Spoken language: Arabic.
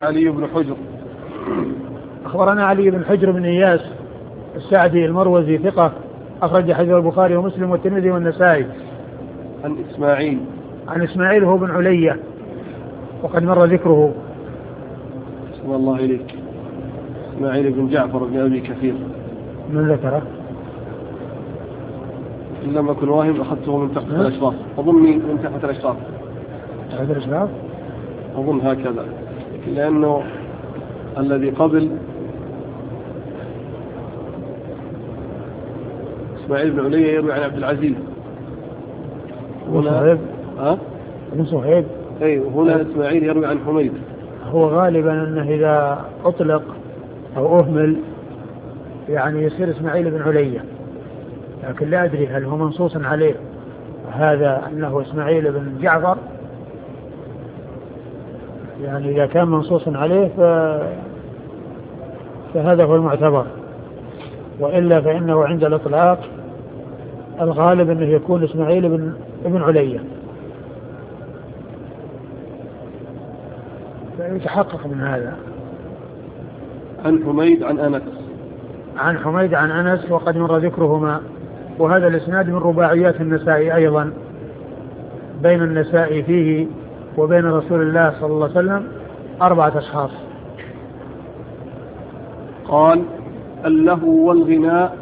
علي بن حجر. أخبرنا علي بن حجر بن إياس السعدي المروزي ثقة، أخرج حديث البخاري ومسلم والترمذي والنسائي. عن إسماعيل هو بن علية وقد مر ذكره. بسم الله إليك. إسماعيل بن جعفر بن أبي كثير. من ذكره؟ إن لم أكن واهم أخذته من تحت الأشراف. أظن من تحت الأشراف. تحت الأشراف؟ أظن هكذا، لأنه الذي قبل إسماعيل بن علية يروي عن عبد العزيز. هنا ابن صهيب. هنا إسماعيل يروي عن حميد. هو غالبا أنه إذا أطلق أو أهمل يعني يصير إسماعيل بن علية، لكن لا أدري هل هو منصوص عليه هذا أنه إسماعيل بن جعفر. يعني إذا كان منصوص عليه فهذا هو المعتبر، وإلا فإنه عند الإطلاق الغالب أنه يكون إسماعيل بن علية، فيتحقق من هذا. عن حميد عن أنس. عن حميد عن أنس وقد مر ذكرهما. وهذا الإسناد من رباعيات النسائي أيضا، بين النسائي فيه وبين رسول الله صلى الله عليه وسلم 4 أشخاص. قال: اللهو والغناء